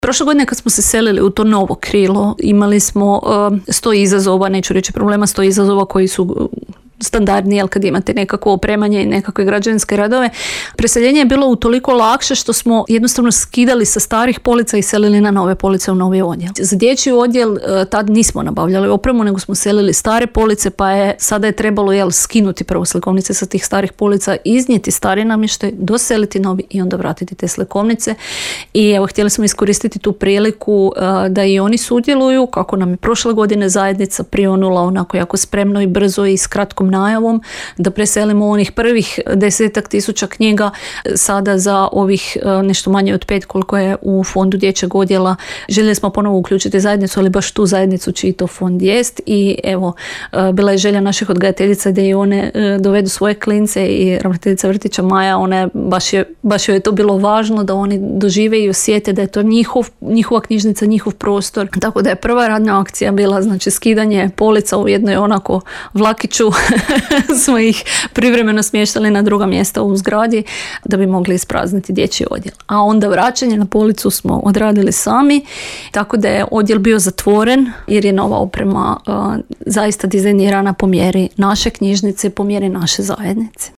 Prošle godine kad smo se selili u to novo krilo, imali smo 100 izazova, neću reći problema, 100 izazova koji su standardni, jel, kad imate nekakvo opremanje i nekakve građevinske radove. Preseljenje je bilo utoliko lakše što smo jednostavno skidali sa starih polica i selili na nove police u novi odjel. Za dječji odjel tad nismo nabavljali opremu, nego smo selili stare police, pa sada je trebalo skinuti prvo slikovnice sa tih starih polica, iznijeti stari namještaj, doseliti novi i onda vratiti te slikovnice. I evo, htjeli smo iskoristiti tu priliku da i oni sudjeluju, kako nam je prošle godine zajednica prionula onako jako spremno i brzo i s kratkom najavom, da preselimo onih prvih 10.000 knjiga sada za ovih nešto manje od 5 koliko je u fondu dječjeg odjela. Željeli smo ponovo uključiti zajednicu, ali baš tu zajednicu čiji to fond jest, i evo, bila je želja naših odgajateljica da i one dovedu svoje klince, i ravnateljica vrtića Maja, ona baš joj je to bilo važno da oni dožive i osjete da je to njihova knjižnica, njihov prostor. Tako da je prva radna akcija bila, znači, skidanje polica u jednoj onako vlakiću smo ih privremeno smještali na druga mjesta u zgradi da bi mogli isprazniti dječji odjel. A onda vraćanje na policu smo odradili sami, tako da je odjel bio zatvoren jer je nova oprema zaista dizajnirana po mjeri naše knjižnice, po mjeri naše zajednice.